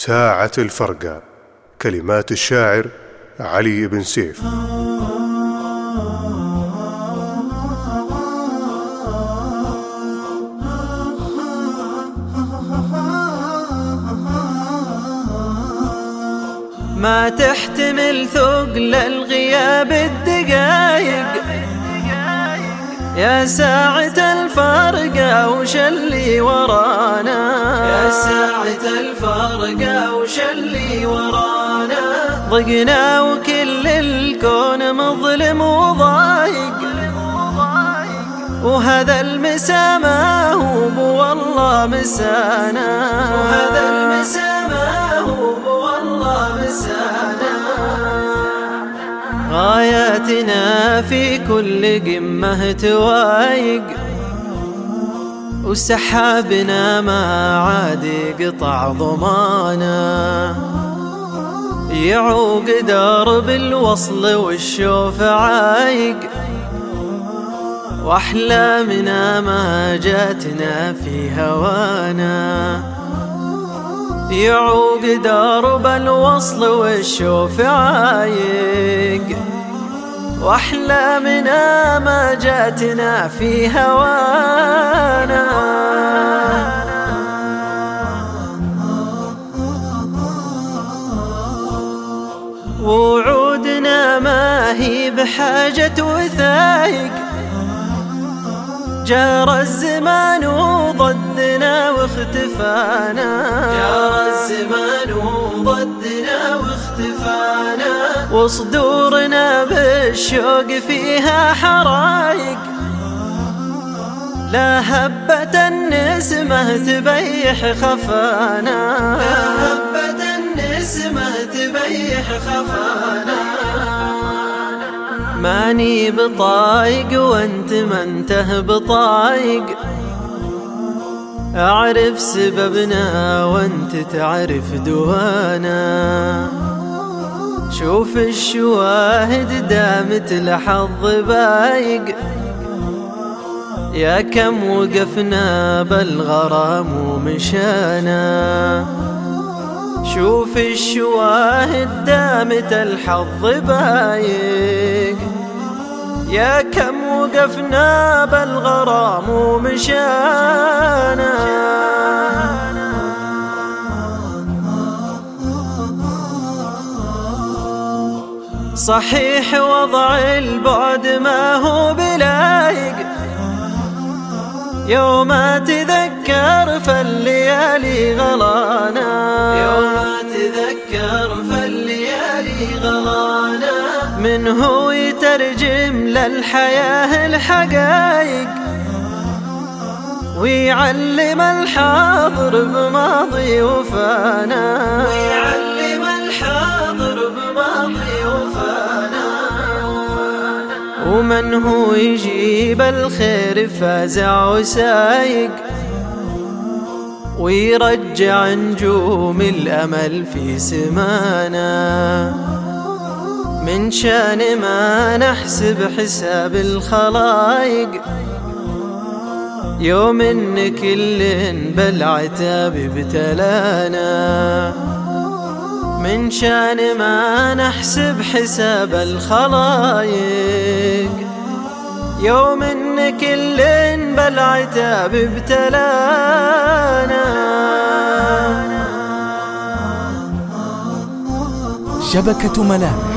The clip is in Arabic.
ساعة الفرقة. كلمات الشاعر علي بن سيف. ما تحتمل ثقل الغياب الدقايق، يا ساعة الفرقة وش اللي ورانا، يا ساعة الفرقة وش اللي ورانا. ضقنا وكل الكون مظلم وضايق، وهذا المسا ما هو والله مسانا، وهذا المسا ما هو والله مسانا. غاياتنا في كل قمة توايق، وسحابنا ما عاد يقطع ضمانا. يعوق درب الوصل والشوف عايق، وأحلامنا ما جاتنا في هوانا. يعوق درب الوصل والشوف عايق، وأحلامنا ما جاتنا في هوانا. ووعودنا ما هي بحاجة وثايق، جار الزمان وضدنا واختفانا، جار الزمان وضدنا واختفانا. وصدورنا بالشوق فيها حرايق، لا هبة النسمة تبيح خفانا، لا هبة النسمة تبيح خفانا. ماني بطايق وانت ما انته بطايق، اعرف سببنا وانت تعرف دوانا. شوف الشواهد دامت لحظ بايق، يا كم وقفنا بالغرام ومشانا. شوف الشواهد دامت الحظ بايق، يا كم وقفنا بالغرام ومشانا. صحيح وضع البعد ما هو بلايق، يوم تذكر فالليالي غلانا، يوم تذكر فالليالي غلانا. من هو يترجم للحياة الحقايق، ويعلم الحاضر بماضي وفانا، ويعلم الحاضر بماضي وفانا. ومن هو يجيب الخير فازع وسايق، ويرجع نجوم الأمل في سمانا. من شان ما نحسب حساب الخلايق، يوم إن كل بالعتاب ابتلانا. من شان ما نحسب حساب الخلايق، يوم إن كل بالعتاب ابتلانا. شبكة ملامح